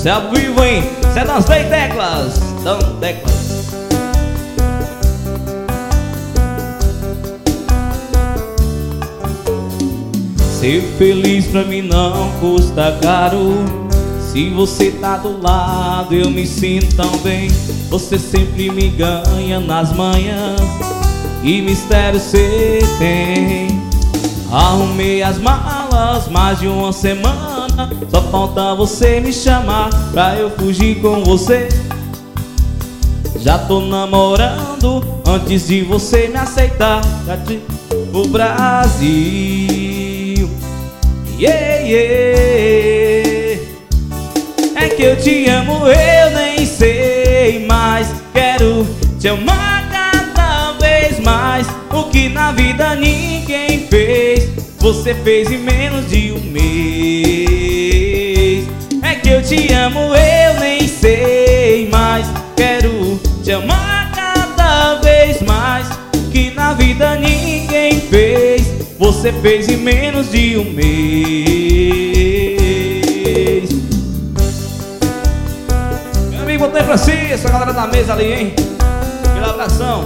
Cê é ao vivo, hein? Cê das três teclas. Dão teclas. Ser feliz pra mim não custa caro. Se você tá do lado eu me sinto tão bem. Você sempre me ganha nas manhãs. Que mistério cê tem. Arrumei as malas mais de uma semana. Só falta você me chamar pra eu fugir com você. Já tô namorando antes de você me aceitar. Já te o Brasil. Yeah, yeah. É que eu te amo, eu nem sei mais. Quero te amar cada vez mais. O que na vida ninguém fez, você fez em menos de um mês. É que eu te amo, eu nem sei mais. Quero te amar cada vez mais. O que na vida ninguém fez, você fez em menos de um mês. Meu amigo Antônio Francisco, a galera da mesa ali, hein? Pela abração.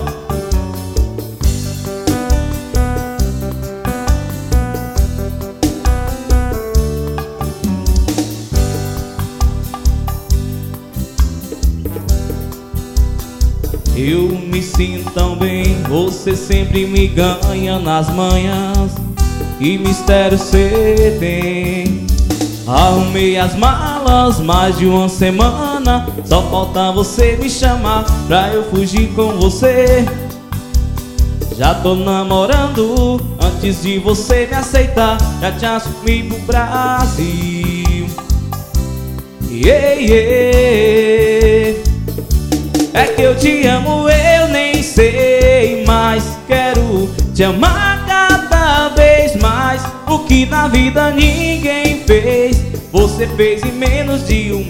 Eu me sinto tão bem, você sempre me ganha nas manhãs. Que mistério cê tem. Arrumei as malas mais de uma semana. Só falta você me chamar pra eu fugir com você. Já tô namorando antes de você me aceitar. Já te assumi pro Brasil. Yeah, yeah. É que eu te amo, eu nem sei mais. Quero te amar cada vez mais. O que na vida ninguém fez, você fez em menos de um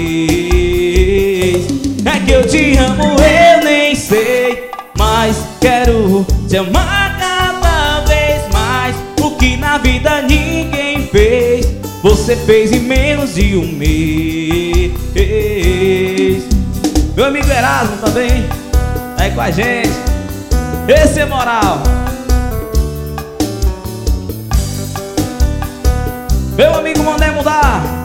mês. É que eu te amo, eu nem sei mais. Quero te amar cada vez mais. O que na vida ninguém fez, você fez em menos de um mês. Meu amigo Erasmo também tá aí com a gente. Esse é moral. Meu amigo Mandei Mudar.